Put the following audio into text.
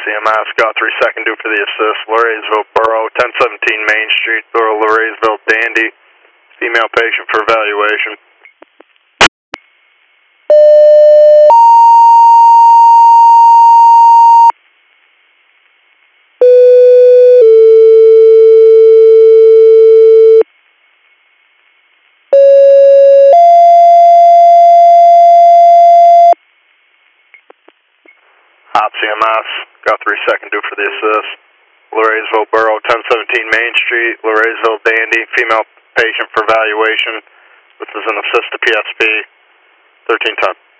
CMS, got 3 second due for the assist. Laureysville Borough, 1017 Main Street, Laureysville Dandy. Female patient for evaluation. Hot CMS, got 3 second due for the assist. Laureysville Borough, 1017 Main Street, Laureysville Dandy, female patient for evaluation. This is an assist to PSP, 1310.